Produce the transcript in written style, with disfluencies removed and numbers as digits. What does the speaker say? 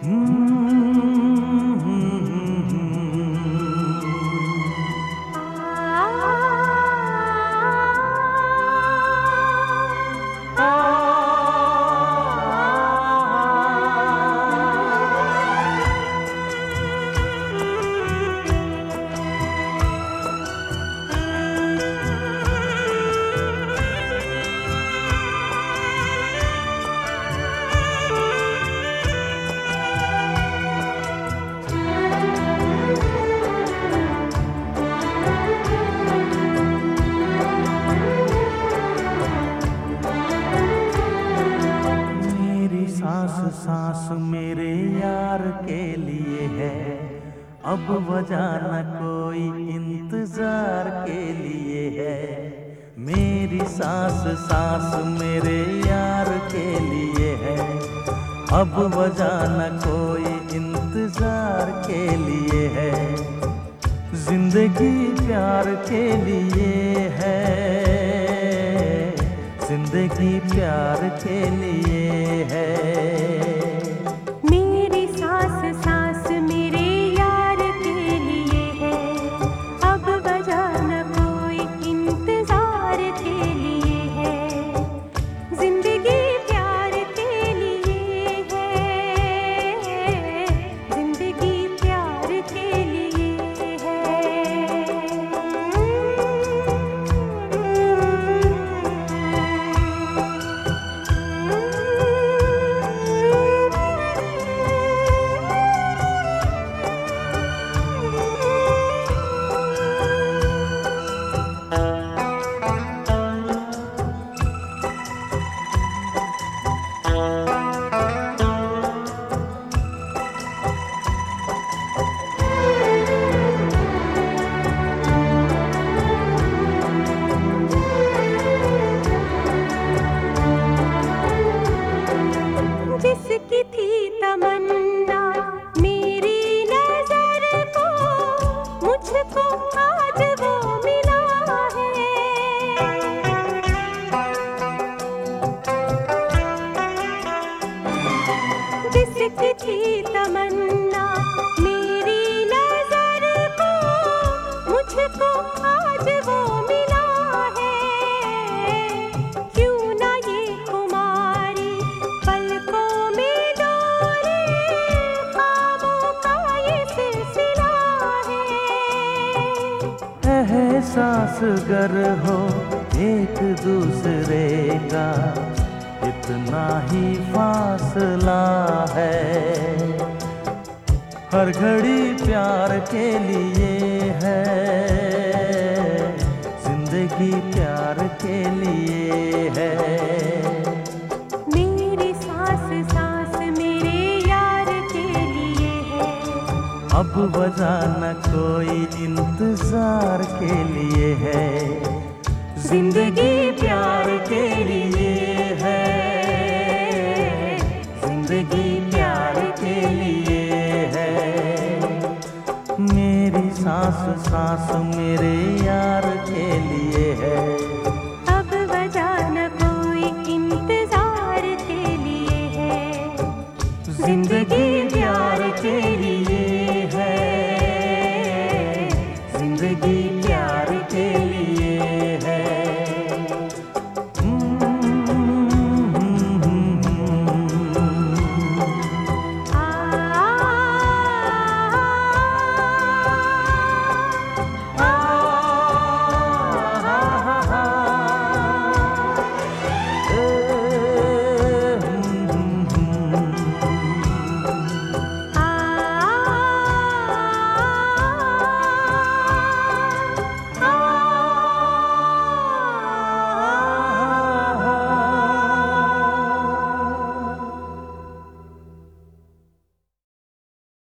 सांस मेरे यार के लिए है, अब वजह न कोई इंतजार के लिए है। मेरी सांस सांस मेरे यार के लिए है, अब वजह न कोई इंतजार के लिए है। जिंदगी प्यार के लिए है, जिंदगी प्यार के लिए है। मेरी सांस सांस मेरे यार के लिए है, अब वजह न कोई इंतजार के लिए है। जिंदगी प्यार के लिए है, जिंदगी प्यार के लिए है। जिसकी थी तमन्ना मेरी नजर को, मुझको आज वो मिला है। जिसकी थी तमन्ना मेरी नजर को, मुझको आज वो मिला है। क्यों ना ये खुमारी पलकों में डोले, ख्वाबों का ये सिलसिला है। एहसास गर हो एक दूसरे का, इतना ही फासला है। हर घड़ी प्यार के लिए है, जिंदगी प्यार के लिए है। मेरी सांस सांस मेरे यार के लिए है, अब वजह न कोई इंतजार के लिए है। जिंदगी प्यार के लिए है, जिंदगी प्यार के लिए है। मेरी सांस सांस मेरे यार के लिए है, अब वजह न कोई इंतजार के लिए है। जिंदगी प्यार के